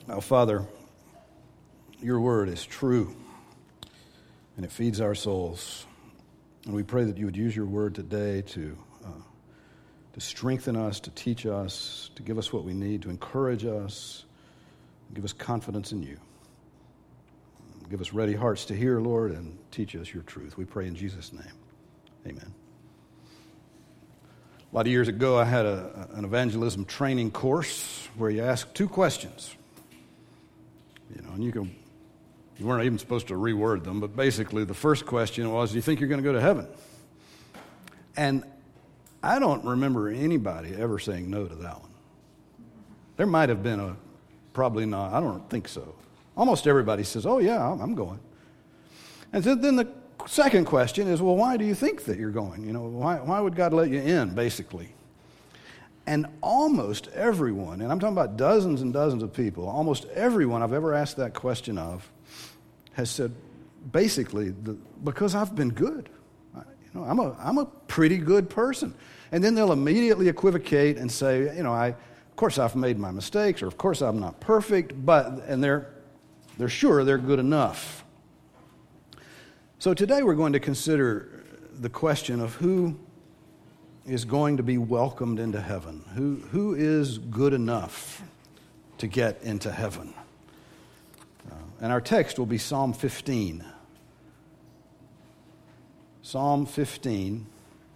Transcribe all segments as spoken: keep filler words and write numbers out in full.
Now, Father, your word is true, and it feeds our souls. And we pray that you would use your word today to uh, to strengthen us, to teach us, to give us what we need, to encourage us, give us confidence in you. Give us ready hearts to hear, Lord, and teach us your truth. We pray in Jesus' name. Amen. A lot of years ago, I had a, an evangelism training course where you ask two questions. You know, and you can, you weren't even supposed to reword them, but basically the first question was, do you think you're going to go to heaven? And I don't remember anybody ever saying no to that one. There might have been a, probably not, I don't think so. Almost everybody says, oh yeah, I'm going. And then the second question is, well, why do you think that you're going? You know, why, why would God let you in, basically? And almost everyone, and I'm talking about dozens and dozens of people, almost everyone I've ever asked that question of has said, basically, the, because I've been good. I, you know, I'm a I'm a pretty good person. And then they'll immediately equivocate and say, you know, I of course I've made my mistakes, or of course I'm not perfect, but and they're they're sure they're good enough. So today we're going to consider the question of who is going to be welcomed into heaven. Who who is good enough to get into heaven? Uh, and our text will be Psalm fifteen. Psalm fifteen.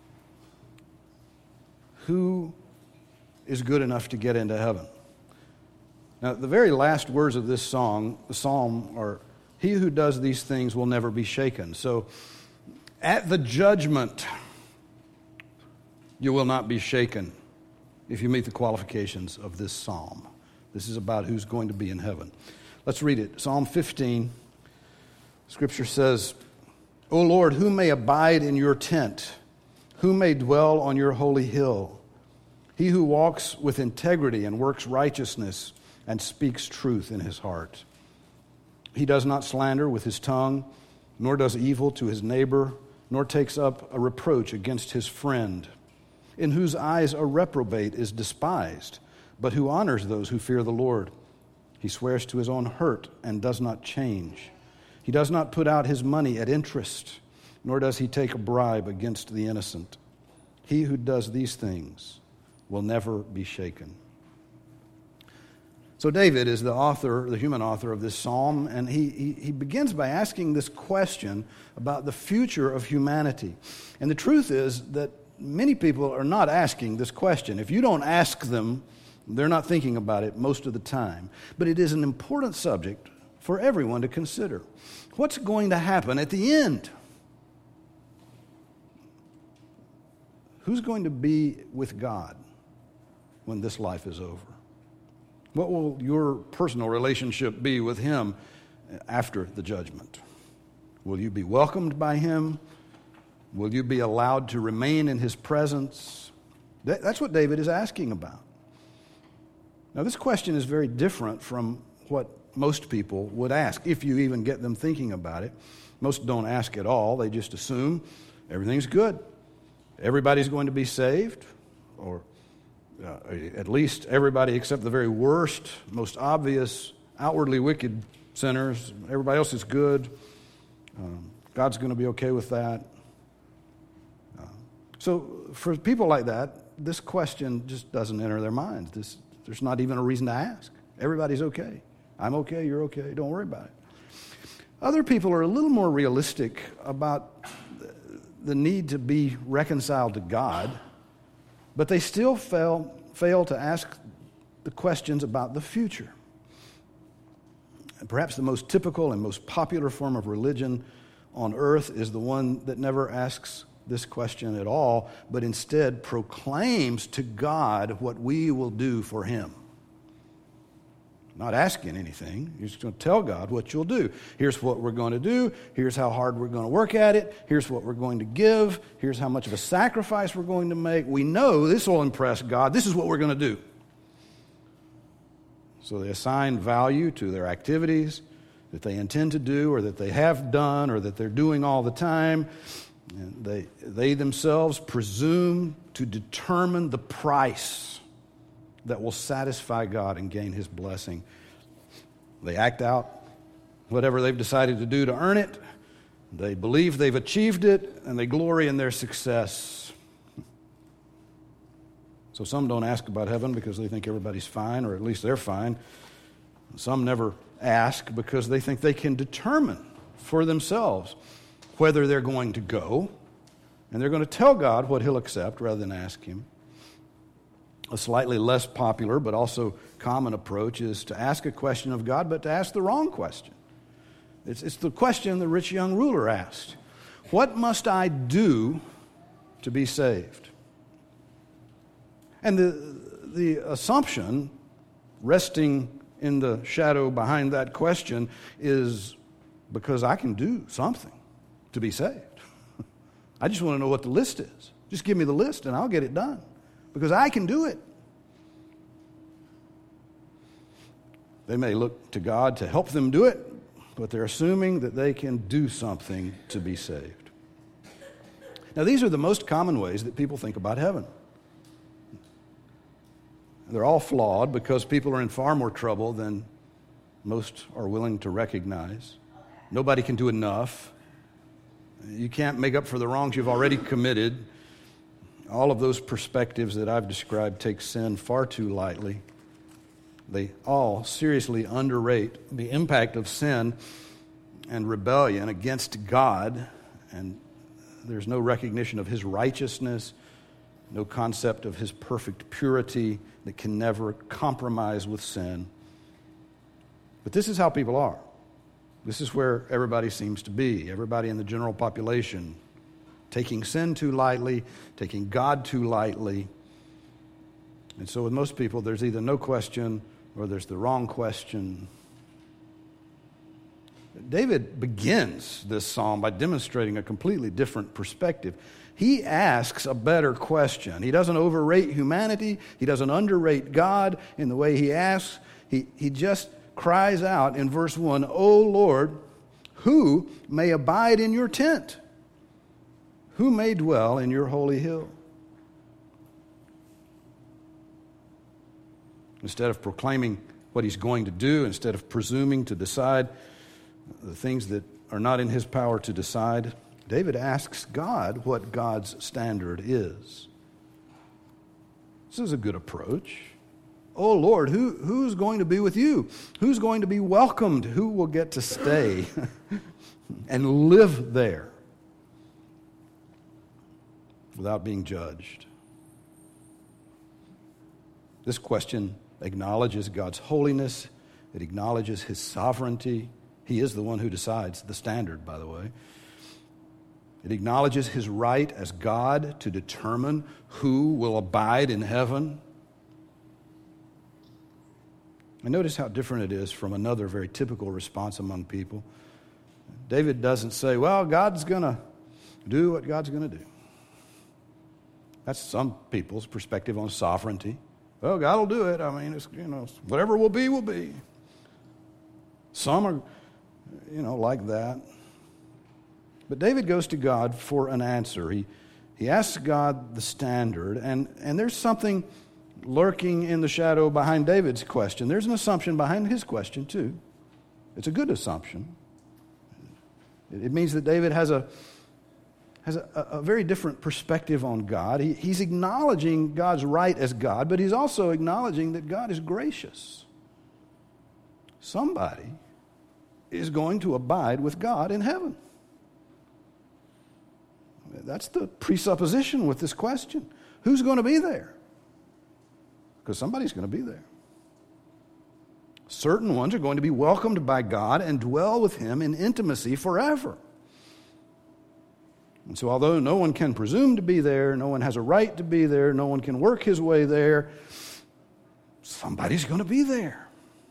Who is good enough to get into heaven? Now, the very last words of this song, the psalm are, he who does these things will never be shaken. So, at the judgment, you will not be shaken if you meet the qualifications of this psalm. This is about who's going to be in heaven. Let's read it. Psalm fifteen. Scripture says, O Lord, who may abide in your tent? Who may dwell on your holy hill? He who walks with integrity and works righteousness and speaks truth in his heart. He does not slander with his tongue, nor does evil to his neighbor, nor takes up a reproach against his friend, in whose eyes a reprobate is despised, but who honors those who fear the Lord. He swears to his own hurt and does not change. He does not put out his money at interest, nor does he take a bribe against the innocent. He who does these things will never be shaken. So David is the author, the human author of this psalm, and he, he, he begins by asking this question about the future of humanity. And the truth is that many people are not asking this question. If you don't ask them, they're not thinking about it most of the time. But it is an important subject for everyone to consider. What's going to happen at the end? Who's going to be with God when this life is over? What will your personal relationship be with him after the judgment? Will you be welcomed by him? Will you be allowed to remain in his presence? That's what David is asking about. Now, this question is very different from what most people would ask, if you even get them thinking about it. Most don't ask at all. They just assume everything's good. Everybody's going to be saved, or uh, at least everybody except the very worst, most obvious, outwardly wicked sinners. Everybody else is good. Um, God's going to be okay with that. Uh, so for people like that, this question just doesn't enter their minds. This, there's not even a reason to ask. Everybody's okay. I'm okay, you're okay, don't worry about it. Other people are a little more realistic about the need to be reconciled to God, but they still fail, fail to ask the questions about the future. And perhaps the most typical and most popular form of religion on earth is the one that never asks this question at all, but instead proclaims to God what we will do for him. Not asking anything. You're just going to tell God what you'll do. Here's what we're going to do. Here's how hard we're going to work at it. Here's what we're going to give. Here's how much of a sacrifice we're going to make. We know this will impress God. This is what we're going to do. So they assign value to their activities that they intend to do, or that they have done, or that they're doing all the time. And they, they themselves presume to determine the price that will satisfy God and gain his blessing. They act out whatever they've decided to do to earn it. They believe they've achieved it, and they glory in their success. So some don't ask about heaven because they think everybody's fine, or at least they're fine. Some never ask because they think they can determine for themselves whether they're going to go, and they're going to tell God what He'll accept rather than ask Him. A slightly less popular but also common approach is to ask a question of God, but to ask the wrong question. It's, it's the question the rich young ruler asked. What must I do to be saved? And the, the assumption resting in the shadow behind that question is because I can do something to be saved. I just want to know what the list is. Just give me the list and I'll get it done because I can do it. They may look to God to help them do it, but they're assuming that they can do something to be saved. Now, these are the most common ways that people think about heaven. They're all flawed because people are in far more trouble than most are willing to recognize. Nobody can do enough. You can't make up for the wrongs you've already committed. All of those perspectives that I've described take sin far too lightly. They all seriously underrate the impact of sin and rebellion against God, and there's no recognition of His righteousness, no concept of His perfect purity that can never compromise with sin. But this is how people are. This is where everybody seems to be, everybody in the general population, taking sin too lightly, taking God too lightly. And so with most people, there's either no question or there's the wrong question. David begins this psalm by demonstrating a completely different perspective. He asks a better question. He doesn't overrate humanity. He doesn't underrate God in the way he asks. He, he just cries out in verse one, O Lord, who may abide in your tent? Who may dwell in your holy hill? Instead of proclaiming what he's going to do, instead of presuming to decide the things that are not in his power to decide, David asks God what God's standard is. This is a good approach. Oh Lord, who, who's going to be with you? Who's going to be welcomed? Who will get to stay and live there without being judged? This question acknowledges God's holiness. It acknowledges His sovereignty. He is the one who decides the standard, by the way. It acknowledges His right as God to determine who will abide in heaven. And notice how different it is from another very typical response among people. David doesn't say, well, God's going to do what God's going to do. That's some people's perspective on sovereignty. Well, God will do it. I mean, it's, you know, whatever will be, will be. Some are, you know, like that. But David goes to God for an answer. He he asks God the standard, and, and there's something lurking in the shadow behind David's question. There's an assumption behind his question, too. It's a good assumption. It, it means that David has a has a, a very different perspective on God. He, he's acknowledging God's right as God, but he's also acknowledging that God is gracious. Somebody is going to abide with God in heaven. That's the presupposition with this question. Who's going to be there? Because somebody's going to be there. Certain ones are going to be welcomed by God and dwell with Him in intimacy forever. And so although no one can presume to be there, no one has a right to be there, no one can work his way there, somebody's going to be there.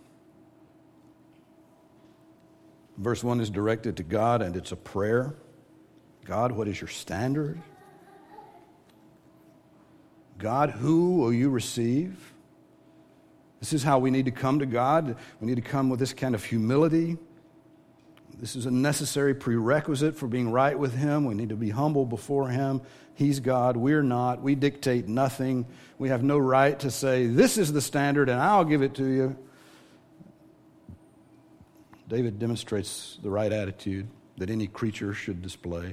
Verse one is directed to God, and it's a prayer. God, what is your standard? God, who will you receive? This is how we need to come to God. We need to come with this kind of humility. This is a necessary prerequisite for being right with Him. We need to be humble before Him. He's God. We're not. We dictate nothing. We have no right to say, this is the standard and I'll give it to you. David demonstrates the right attitude that any creature should display.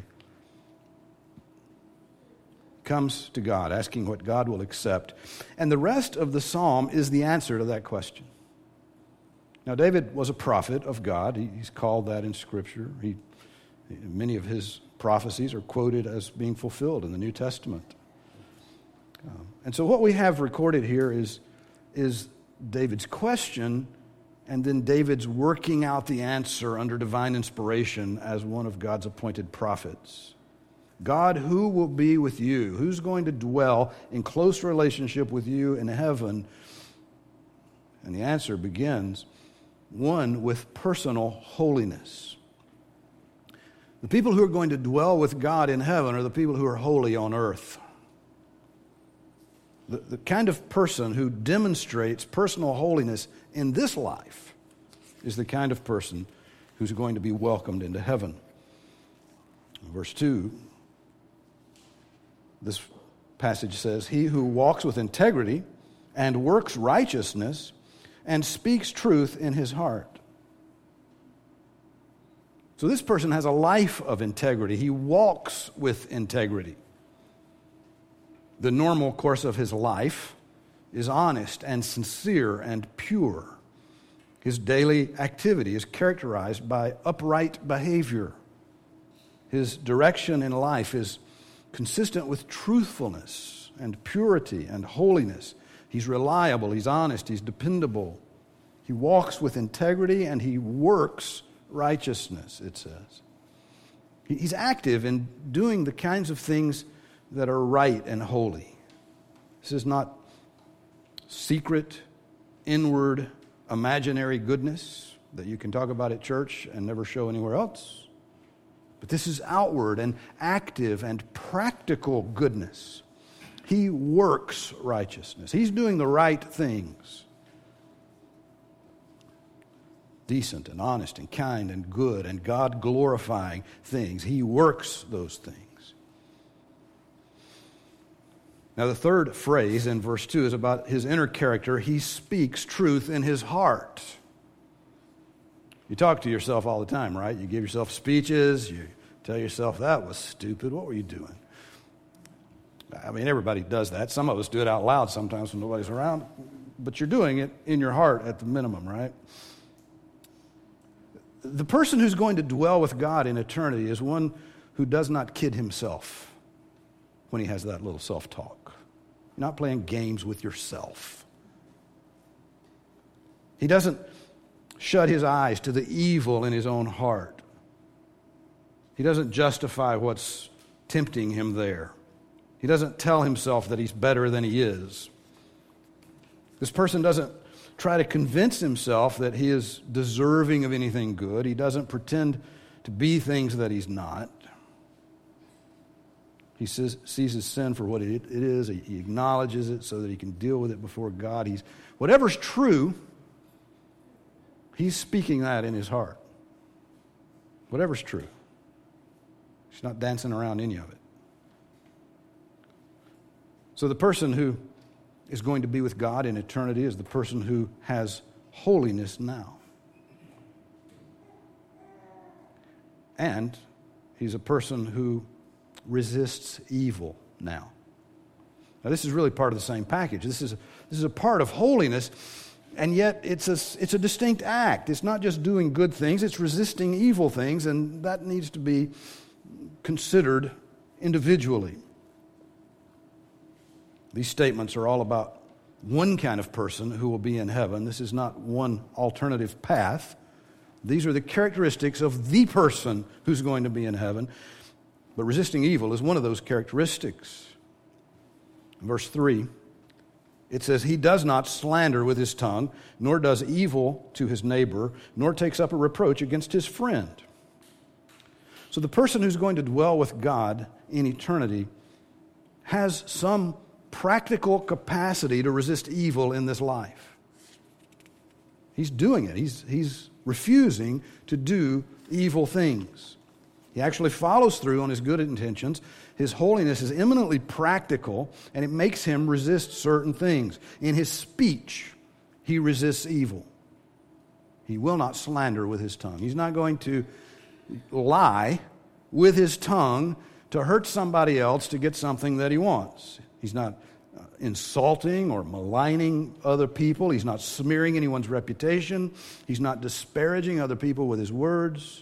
Comes to God, asking what God will accept. And the rest of the psalm is the answer to that question. Now, David was a prophet of God. He, he's called that in Scripture. He, many of his prophecies are quoted as being fulfilled in the New Testament. Um, and so what we have recorded here is, is David's question, and then David's working out the answer under divine inspiration as one of God's appointed prophets. God, who will be with you? Who's going to dwell in close relationship with you in heaven? And the answer begins, one, with personal holiness. The people who are going to dwell with God in heaven are the people who are holy on earth. The, the kind of person who demonstrates personal holiness in this life is the kind of person who's going to be welcomed into heaven. Verse two, this passage says, he who walks with integrity and works righteousness and speaks truth in his heart. So this person has a life of integrity. He walks with integrity. The normal course of his life is honest and sincere and pure. His daily activity is characterized by upright behavior. His direction in life is consistent with truthfulness and purity and holiness. He's reliable, he's honest, he's dependable. He walks with integrity and he works righteousness, it says. He's active in doing the kinds of things that are right and holy. This is not secret, inward, imaginary goodness that you can talk about at church and never show anywhere else. But this is outward and active and practical goodness. He works righteousness. He's doing the right things. Decent and honest and kind and good and God-glorifying things. He works those things. Now, the third phrase in verse two is about his inner character. He speaks truth in his heart. You talk to yourself all the time, right? You give yourself speeches. You tell yourself, that was stupid. What were you doing? I mean, everybody does that. Some of us do it out loud sometimes when nobody's around. But you're doing it in your heart at the minimum, right? The person who's going to dwell with God in eternity is one who does not kid himself when he has that little self-talk. You're not playing games with yourself. He doesn't shut his eyes to the evil in his own heart. He doesn't justify what's tempting him there. He doesn't tell himself that he's better than he is. This person doesn't try to convince himself that he is deserving of anything good. He doesn't pretend to be things that he's not. He says, sees his sin for what it, it is. He, he acknowledges it so that he can deal with it before God. He's whatever's true, he's speaking that in his heart. Whatever's true. He's not dancing around any of it. So the person who is going to be with God in eternity is the person who has holiness now. And he's a person who resists evil now. Now this is really part of the same package. This is a, this is a part of holiness, and yet it's a, it's a distinct act. It's not just doing good things, it's resisting evil things, and that needs to be considered individually. These statements are all about one kind of person who will be in heaven. This is not one alternative path. These are the characteristics of the person who's going to be in heaven. But resisting evil is one of those characteristics. In verse three, it says, he does not slander with his tongue, nor does evil to his neighbor, nor takes up a reproach against his friend. So the person who's going to dwell with God in eternity has some practical capacity to resist evil in this life. He's doing it. He's, he's refusing to do evil things. He actually follows through on his good intentions. His holiness is eminently practical, and it makes him resist certain things. In his speech, he resists evil. He will not slander with his tongue. He's not going to lie with his tongue to hurt somebody else to get something that he wants. He's not uh, insulting or maligning other people. He's not smearing anyone's reputation. He's not disparaging other people with his words.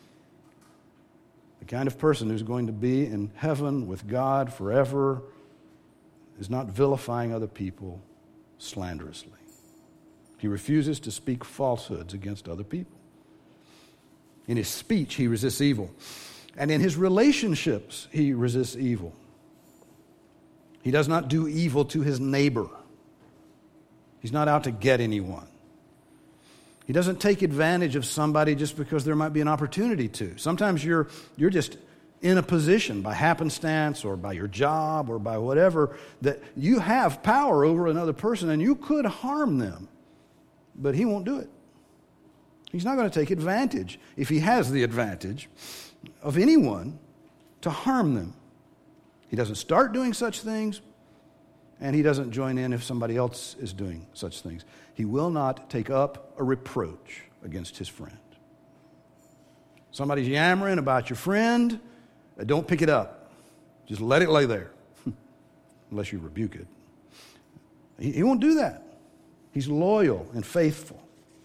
The kind of person who's going to be in heaven with God forever is not vilifying other people slanderously. He refuses to speak falsehoods against other people. In his speech, he resists evil. And in his relationships, he resists evil. He does not do evil to his neighbor. He's not out to get anyone. He doesn't take advantage of somebody just because there might be an opportunity to. Sometimes you're, you're just in a position by happenstance or by your job or by whatever that you have power over another person and you could harm them. But he won't do it. He's not going to take advantage, if he has the advantage, of anyone to harm them. He doesn't start doing such things, and he doesn't join in if somebody else is doing such things. He will not take up a reproach against his friend. Somebody's yammering about your friend, don't pick it up. Just let it lay there, unless you rebuke it. He, he won't do that. He's loyal and faithful.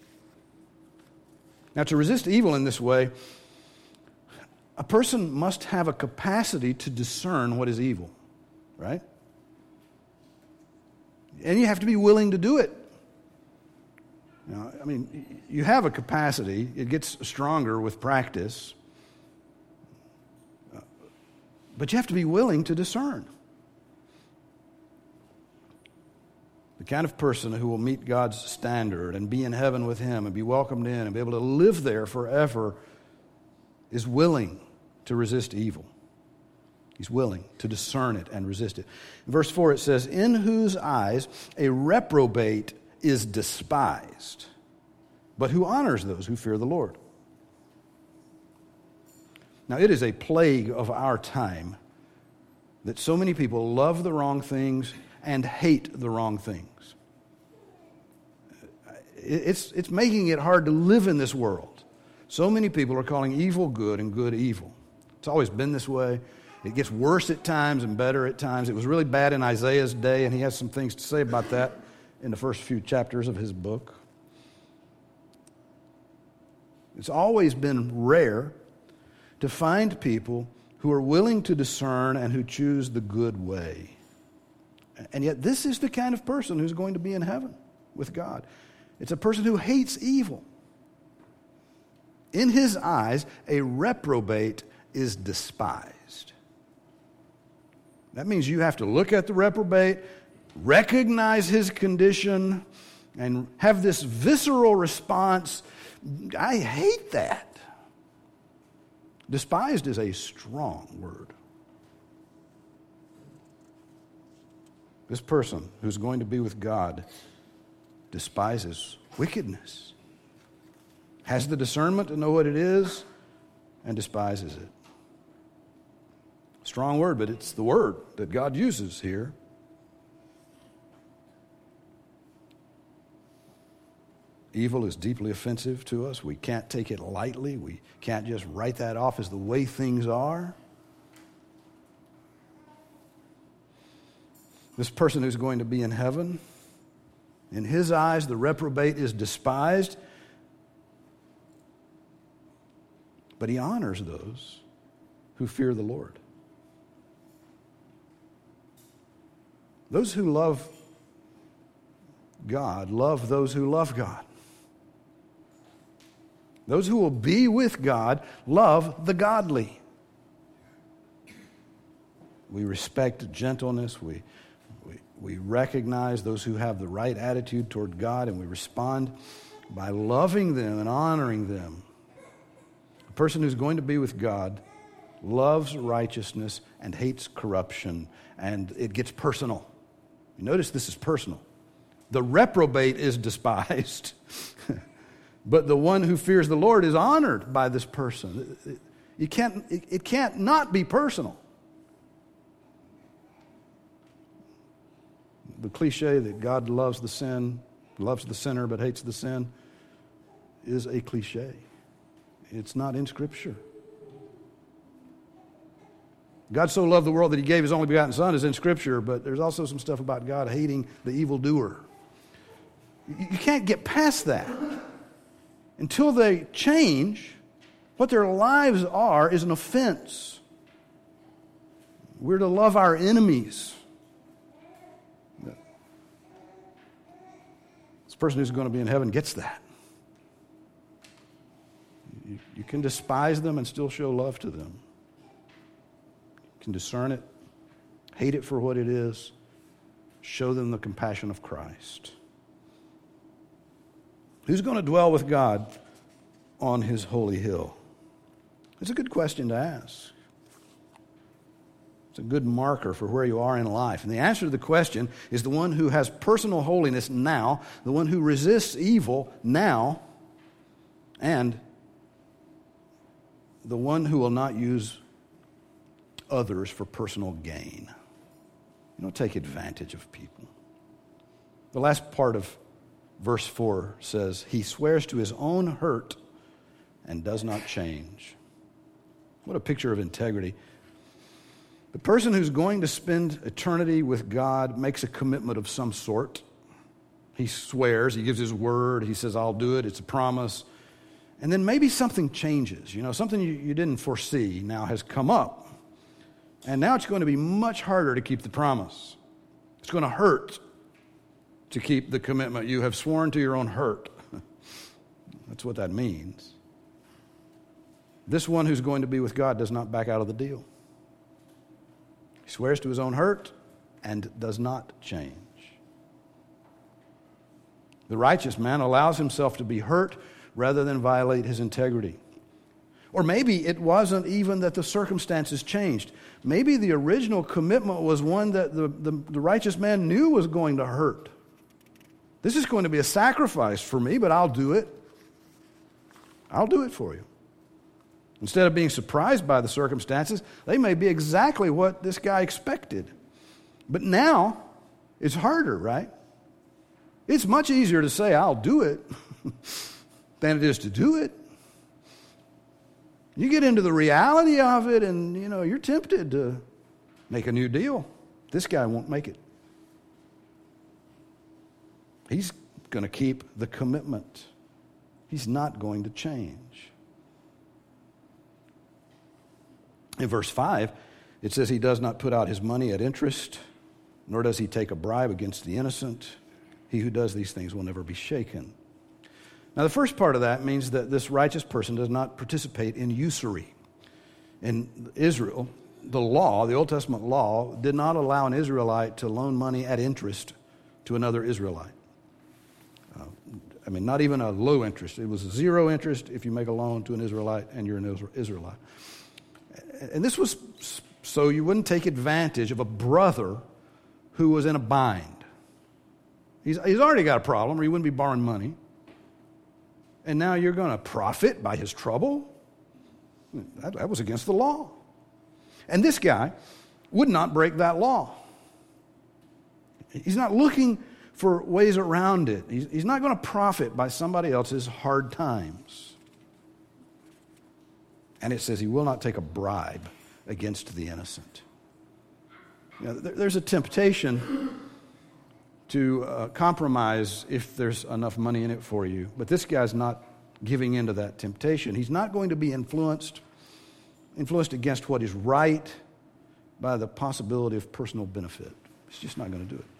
Now, to resist evil in this way, a person must have a capacity to discern what is evil, right? And you have to be willing to do it. You know, I mean, you have a capacity. It gets stronger with practice. But you have to be willing to discern. The kind of person who will meet God's standard and be in heaven with Him and be welcomed in and be able to live there forever is willing to resist evil. He's willing to discern it and resist it. In verse four it says, "In whose eyes a reprobate is despised, but who honors those who fear the Lord." Now it is a plague of our time that so many people love the wrong things and hate the wrong things. It's, it's making it hard to live in this world. So many people are calling evil good and good evil. It's always been this way. It gets worse at times and better at times. It was really bad in Isaiah's day, and he has some things to say about that in the first few chapters of his book. It's always been rare to find people who are willing to discern and who choose the good way. And yet this is the kind of person who's going to be in heaven with God. It's a person who hates evil. In his eyes, a reprobate is despised. That means you have to look at the reprobate, recognize his condition, and have this visceral response, I hate that. Despised is a strong word. This person who's going to be with God despises wickedness, has the discernment to know what it is, and despises it. Strong word, but it's the word that God uses here. Evil is deeply offensive to us. We can't take it lightly. We can't just write that off as the way things are. This person who's going to be in heaven, in his eyes, the reprobate is despised, but he honors those who fear the Lord. Those who love God love those who love God. Those who will be with God love the godly. We respect gentleness. We, we, we recognize those who have the right attitude toward God, and we respond by loving them and honoring them. A person who's going to be with God loves righteousness and hates corruption, and it gets personal. You notice this is personal. The reprobate is despised, but the one who fears the Lord is honored by this person. You can't, it, it can't not be personal. The cliche that God loves the sin, loves the sinner but hates the sin, is a cliche. It's not in Scripture. God so loved the world that he gave his only begotten Son is in Scripture, but there's also some stuff about God hating the evildoer. You can't get past that. Until they change, what their lives are is an offense. We're to love our enemies. This person who's going to be in heaven gets that. You, you can despise them and still show love to them. You can discern it, hate it for what it is, show them the compassion of Christ. Who's going to dwell with God on his holy hill? It's a good question to ask. It's a good marker for where you are in life. And the answer to the question is the one who has personal holiness now, the one who resists evil now, and the one who will not use others for personal gain. You don't take advantage of people. The last part of verse four says, he swears to his own hurt and does not change. What a picture of integrity. The person who's going to spend eternity with God makes a commitment of some sort. He swears, he gives his word, he says, I'll do it, it's a promise. And then maybe something changes. You know, something you, you didn't foresee now has come up. And now it's going to be much harder to keep the promise. It's going to hurt to keep the commitment. You have sworn to your own hurt. That's what that means. This one who's going to be with God does not back out of the deal. He swears to his own hurt and does not change. The righteous man allows himself to be hurt rather than violate his integrity. Or maybe it wasn't even that the circumstances changed. Maybe the original commitment was one that the, the, the righteous man knew was going to hurt. This is going to be a sacrifice for me, but I'll do it. I'll do it for you. Instead of being surprised by the circumstances, they may be exactly what this guy expected. But now, it's harder, right? It's much easier to say, I'll do it, than it is to do it. You get into the reality of it, and, you know, you're tempted to make a new deal. This guy won't make it. He's going to keep the commitment. He's not going to change. In verse five, it says he does not put out his money at interest, nor does he take a bribe against the innocent. He who does these things will never be shaken. Now, the first part of that means that this righteous person does not participate in usury. In Israel, the law, the Old Testament law, did not allow an Israelite to loan money at interest to another Israelite. Uh, I mean, not even a low interest. It was zero interest if you make a loan to an Israelite and you're an Israelite. And this was so you wouldn't take advantage of a brother who was in a bind. He's, he's already got a problem, or he wouldn't be borrowing money. And now you're going to profit by his trouble? That, that was against the law. And this guy would not break that law. He's not looking for ways around it. He's, he's not going to profit by somebody else's hard times. And it says he will not take a bribe against the innocent. You know, there, there's a temptation to uh, compromise if there's enough money in it for you. But this guy's not giving in to that temptation. He's not going to be influenced, influenced against what is right by the possibility of personal benefit. He's just not going to do it.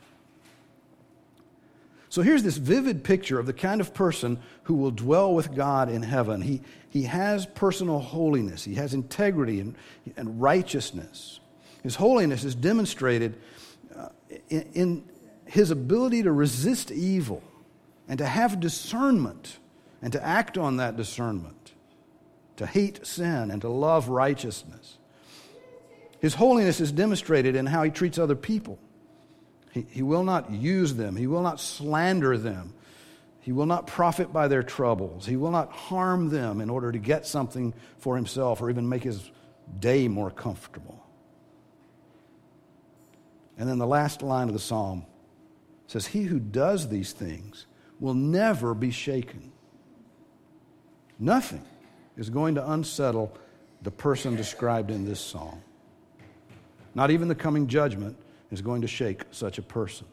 So here's this vivid picture of the kind of person who will dwell with God in heaven. He, he has personal holiness. He has integrity and, and righteousness. His holiness is demonstrated uh, in, in his ability to resist evil and to have discernment and to act on that discernment, to hate sin and to love righteousness. His holiness is demonstrated in how he treats other people. He, he will not use them. He will not slander them. He will not profit by their troubles. He will not harm them in order to get something for himself or even make his day more comfortable. And then the last line of the psalm says, he who does these things will never be shaken. Nothing is going to unsettle the person described in this psalm. Not even the coming judgment is going to shake such a person.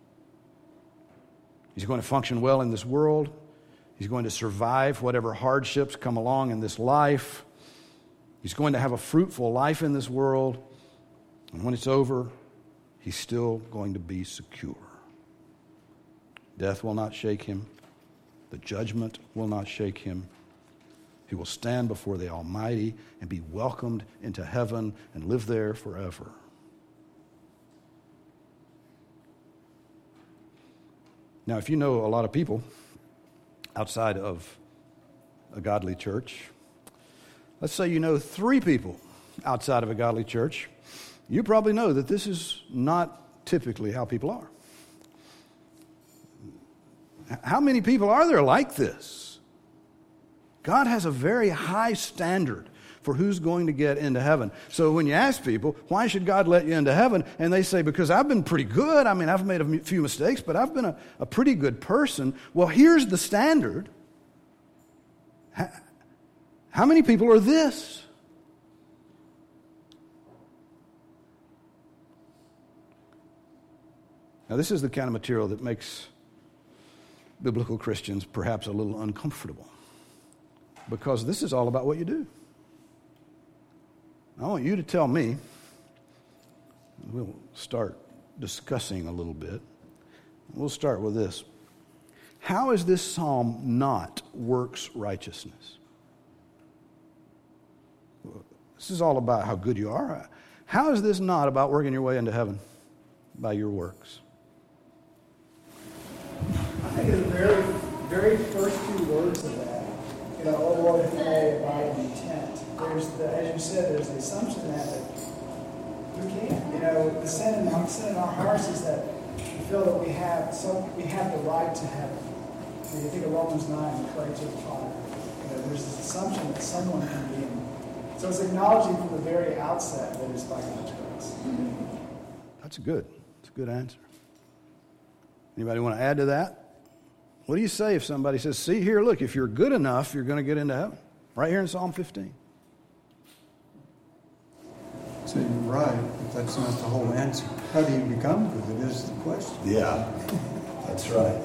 He's going to function well in this world. He's going to survive whatever hardships come along in this life. He's going to have a fruitful life in this world. And when it's over, he's still going to be secure. Death will not shake him. The judgment will not shake him. He will stand before the Almighty and be welcomed into heaven and live there forever. Now, if you know a lot of people outside of a godly church, let's say you know three people outside of a godly church, you probably know that this is not typically how people are. How many people are there like this? God has a very high standard for who's going to get into heaven. So when you ask people, why should God let you into heaven? And they say, because I've been pretty good. I mean, I've made a few mistakes, but I've been a, a pretty good person. Well, here's the standard. How, how many people are this? Now, this is the kind of material that makes biblical Christians perhaps a little uncomfortable, because this is all about what you do. I want you to tell me, we'll start discussing a little bit. We'll start with this. How is this psalm not works righteousness? This is all about how good you are. How is this not about working your way into heaven by your works? I think the very, very first few words of that, you know, oh Lord, who may abide in tent. There's the, as you said, there's the assumption that, that we can't. You know, the sin in, the sin in our hearts is that we feel that we have so we have the right to heaven. I mean, you think of Romans nine, the courage of the Father. You know, there's this assumption that someone can be in. So it's acknowledging from the very outset that it's by God's grace. That's good. That's a good answer. Anybody want to add to that? What do you say if somebody says, see here, look, if you're good enough, you're going to get into heaven? Right here in Psalm fifteen. So you're right, but that's not the whole answer. How do you become good is the question. Yeah, that's right.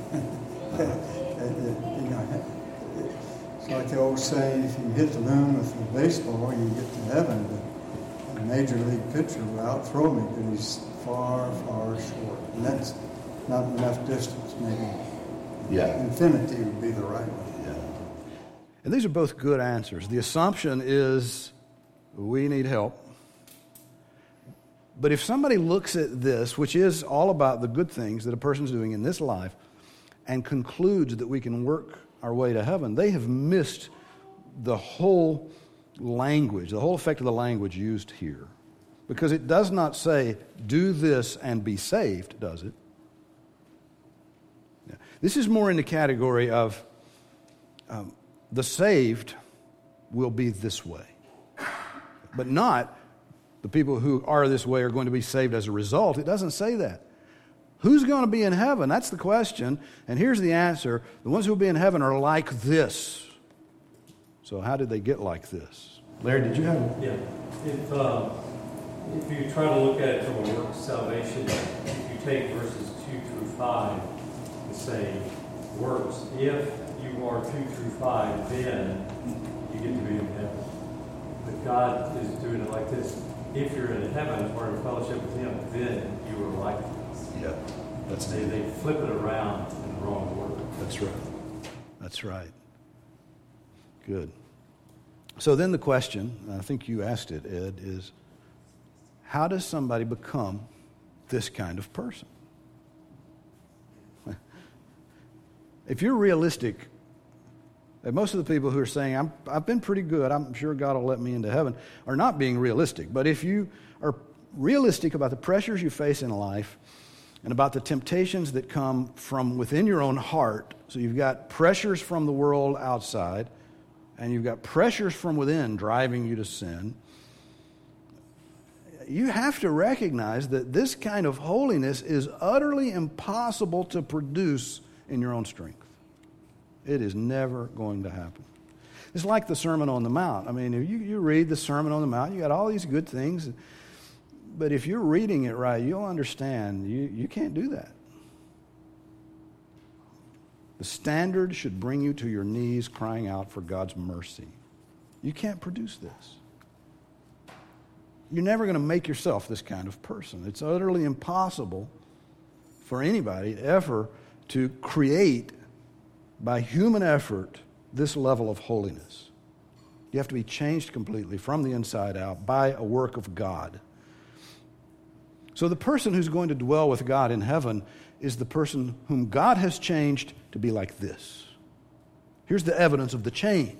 You know, it's like they always say, if you hit the moon with a baseball, you get to heaven. But a major league pitcher will outthrow me, but he's far, far short. And that's not enough distance, maybe. Yeah. Infinity would be the right one. Yeah. And these are both good answers. The assumption is we need help. But if somebody looks at this, which is all about the good things that a person's doing in this life, and concludes that we can work our way to heaven, they have missed the whole language, the whole effect of the language used here. Because it does not say, do this and be saved, does it? Yeah. This is more in the category of um, the saved will be this way. But not the people who are this way are going to be saved as a result. It doesn't say that. Who's going to be in heaven? That's the question. And here's the answer. The ones who will be in heaven are like this. So how did they get like this? Larry, did you have... Yeah. If, uh, if you try to look at it from a work of salvation, if you take verses two through five and say, works, if you are two through five, then you get to be in heaven. But God is doing it like this. If you're in heaven, or in fellowship with Him, then you are like this. Yeah. That's they, they flip it around in the wrong order. That's right. That's right. Good. So then the question, and I think you asked it, Ed, is how does somebody become this kind of person? If you're realistic, most of the people who are saying, I'm, I've been pretty good, I'm sure God will let me into heaven, are not being realistic. But if you are realistic about the pressures you face in life and about the temptations that come from within your own heart, so you've got pressures from the world outside, and you've got pressures from within driving you to sin, you have to recognize that this kind of holiness is utterly impossible to produce in your own strength. It is never going to happen. It's like the Sermon on the Mount. I mean, if you, you read the Sermon on the Mount, you got all these good things. But if you're reading it right, you'll understand you, you can't do that. The standard should bring you to your knees crying out for God's mercy. You can't produce this. You're never going to make yourself this kind of person. It's utterly impossible for anybody ever to create, by human effort, this level of holiness. You have to be changed completely from the inside out by a work of God. So the person who's going to dwell with God in heaven is the person whom God has changed to be like this. Here's the evidence of the change.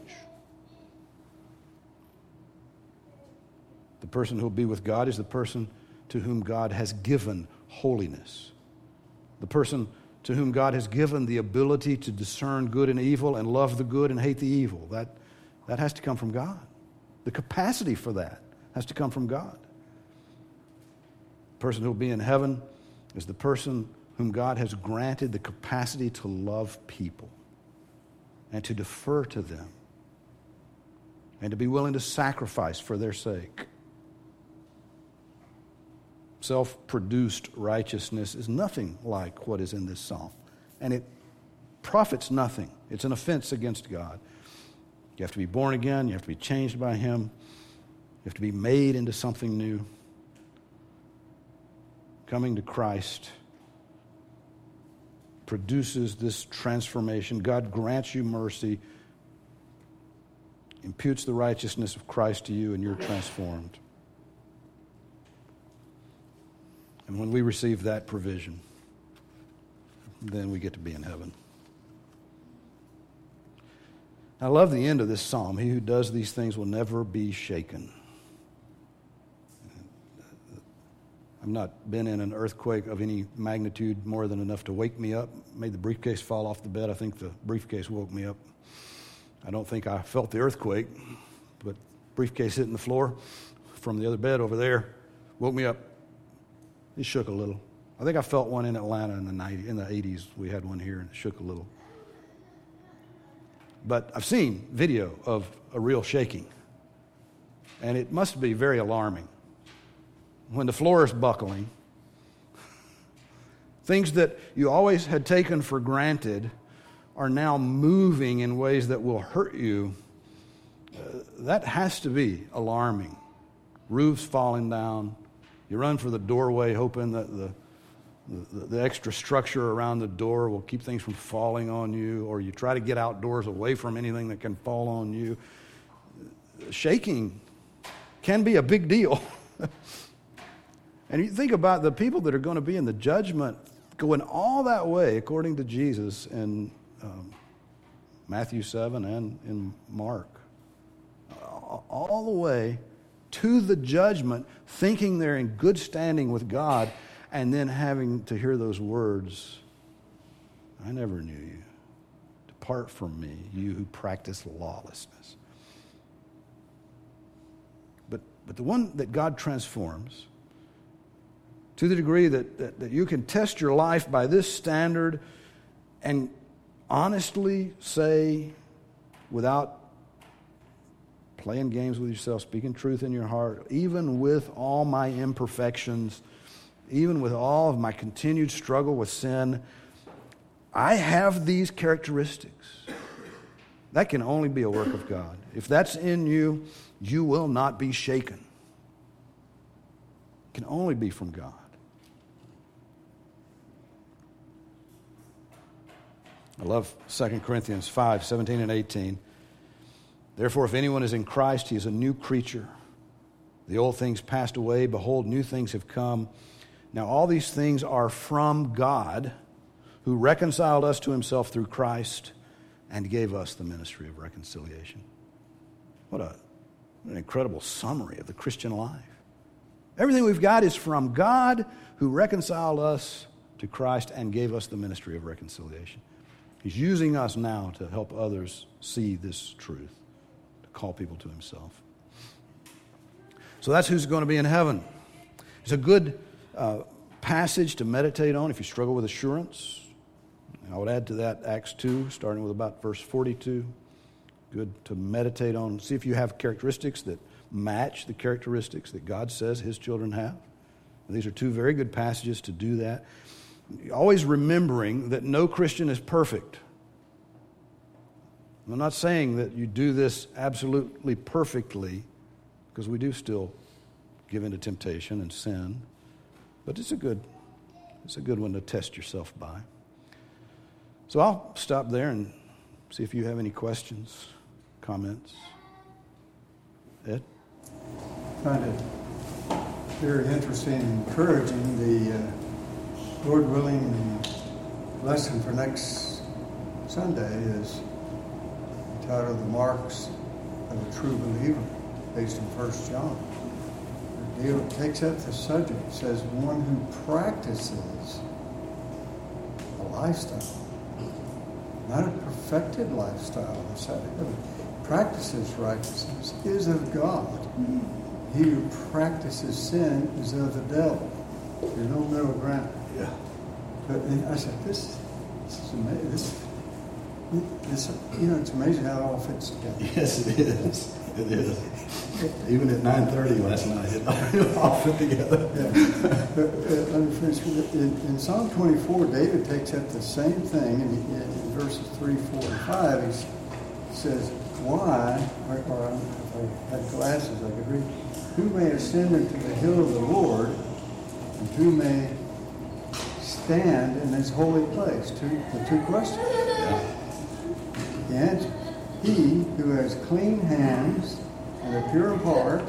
The person who will be with God is the person to whom God has given holiness. The person to whom God has given the ability to discern good and evil and love the good and hate the evil. That, that has to come from God. The capacity for that has to come from God. The person who will be in heaven is the person whom God has granted the capacity to love people and to defer to them and to be willing to sacrifice for their sake. Self-produced righteousness is nothing like what is in this psalm. And it profits nothing. It's an offense against God. You have to be born again. You have to be changed by Him. You have to be made into something new. Coming to Christ produces this transformation. God grants you mercy, imputes the righteousness of Christ to you, and you're transformed. And when we receive that provision, then we get to be in heaven. I love the end of this psalm. He who does these things will never be shaken. I've not been in an earthquake of any magnitude more than enough to wake me up. Made the briefcase fall off the bed. I think the briefcase woke me up. I don't think I felt the earthquake, but briefcase hitting the floor from the other bed over there woke me up. It shook a little. I think I felt one in Atlanta in the nineties, in the eighties. We had one here, and it shook a little. But I've seen video of a real shaking, and it must be very alarming. When the floor is buckling, things that you always had taken for granted are now moving in ways that will hurt you. Uh, that has to be alarming. Roofs falling down. You run for the doorway hoping that the, the, the extra structure around the door will keep things from falling on you, or you try to get outdoors away from anything that can fall on you. Shaking can be a big deal. And you think about the people that are going to be in the judgment going all that way, according to Jesus in um, Matthew seven and in Mark. All the way to the judgment, thinking they're in good standing with God, and then having to hear those words, I never knew you. Depart from me, you who practice lawlessness. But, but the one that God transforms, to the degree that, that, that you can test your life by this standard and honestly say, without playing games with yourself, speaking truth in your heart, even with all my imperfections, even with all of my continued struggle with sin, I have these characteristics. That can only be a work of God. If that's in you, you will not be shaken. It can only be from God. I love Second Corinthians five, seventeen and eighteen. Therefore, if anyone is in Christ, he is a new creature. The old things passed away. Behold, new things have come. Now, all these things are from God, who reconciled us to himself through Christ and gave us the ministry of reconciliation. What, a, what an incredible summary of the Christian life. Everything we've got is from God, who reconciled us to Christ and gave us the ministry of reconciliation. He's using us now to help others see this truth, to call people to himself. So that's who's going to be in heaven. It's a good uh, passage to meditate on if you struggle with assurance. And I would add to that Acts two, starting with about verse forty-two. good to meditate on. See if you have characteristics that match the characteristics that God says His children have. And these are two very good passages to do that. Always remembering that no Christian is perfect. I'm not saying that you do this absolutely perfectly, because we do still give in to temptation and sin. But it's a good, it's a good one to test yourself by. So I'll stop there and see if you have any questions, comments. Ed? I find it very interesting and encouraging. The uh, Lord willing, the lesson for next Sunday is entitled "The Marks of a True Believer," based in First John. The deal takes up the subject. It says, "One who practices a lifestyle, not a perfected lifestyle, practices righteousness, is of God. He who practices sin is of the devil." There's no middle ground. Yeah. But and I said, this, this is amazing. This, this, you know, it's amazing how it all fits together. Yes, it is. It is. Even at nine thirty last night, it all fit together. Yeah. But, uh, let me finish. In, in Psalm twenty-four, David takes up the same thing, and in, in verses three, four, and five, he says, "Why?" Or, or if I had glasses, I could read. "Who may ascend into the hill of the Lord, and who may stand in His holy place?" Two, the two questions. Yeah. The answer: he who has clean hands and a pure heart,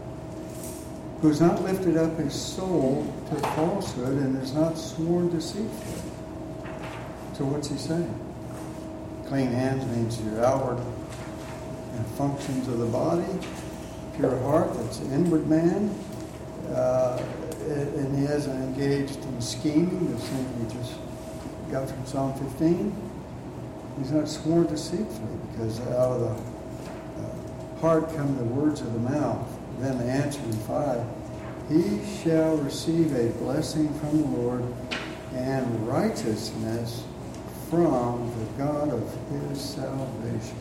who has not lifted up his soul to falsehood and has not sworn deceitfully. So what's he saying? Clean hands means your outward functions of the body. Pure heart, that's the inward man. Uh, and he hasn't engaged in scheming, the thing we just got from Psalm fifteen. He's not sworn deceitfully, because out of the uh, heart come the words of the mouth. Then the answer in five, he shall receive a blessing from the Lord and righteousness from the God of his salvation.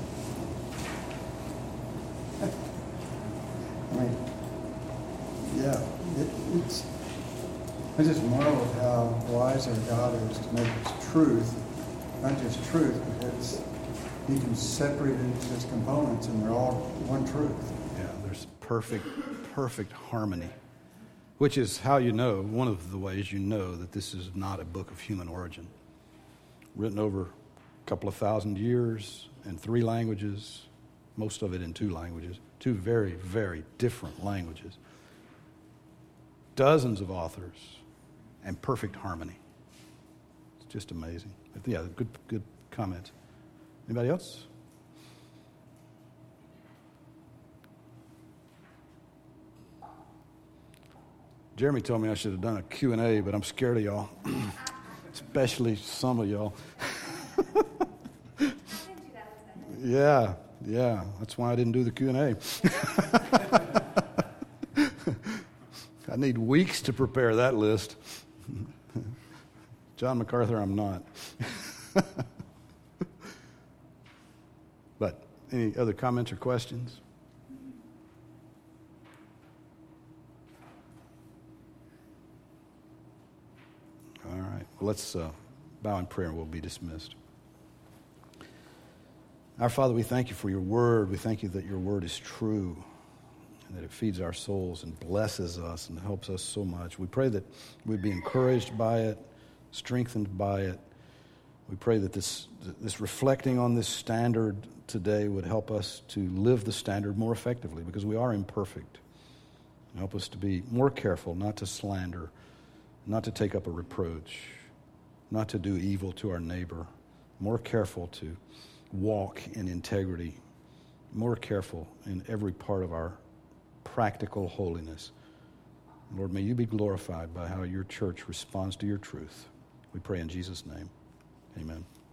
I mean, yeah, it, it's, I just marvel at how wise our God is to make His truth, not just truth, but it's, He can separate it into its components, and they're all one truth. Yeah, there's perfect, perfect harmony, which is how you know, one of the ways you know that this is not a book of human origin. Written over a couple of thousand years in three languages, most of it in two languages, two very, very different languages. Dozens of authors and perfect harmony. It's just amazing. But yeah, good, good comments. Anybody else? Jeremy told me I should have done a Q and A, but I'm scared of y'all, especially some of y'all. Yeah, yeah, that's why I didn't do the Q and A. I need weeks to prepare that list. John MacArthur, I'm not. But any other comments or questions? All right. Well, let's uh, bow in prayer and we'll be dismissed. Our Father, we thank you for your word. We thank you that your word is true and that it feeds our souls and blesses us and helps us so much. We pray that we'd be encouraged by it, strengthened by it. We pray that this, this reflecting on this standard today would help us to live the standard more effectively, because we are imperfect. Help us to be more careful, not to slander, not to take up a reproach, not to do evil to our neighbor, more careful to walk in integrity, more careful in every part of our practical holiness. Lord, may you be glorified by how your church responds to your truth. We pray in Jesus' name. Amen.